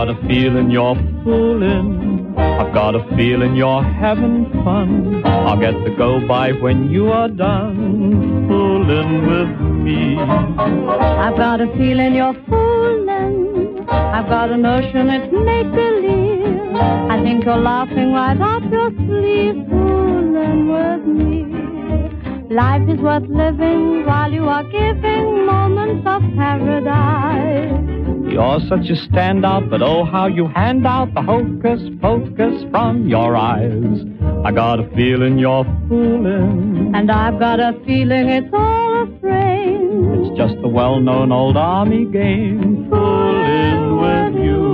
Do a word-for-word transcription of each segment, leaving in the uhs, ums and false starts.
got a feeling you're fooling. I've got a feeling you're having fun. I'll get to go by when you are done fooling with me. I've got a feeling you're fooling. I've got a notion it's make-believe. I think you're laughing right off your sleeve, fooling with me. Life is worth living while you are giving moments of paradise. You're such a standout, but oh how you hand out the hocus pocus from your eyes. I got a feeling you're fooling, and I've got a feeling it's all a frame. It's just the well-known old army game, fooling with you.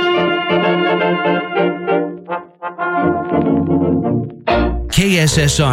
K S S R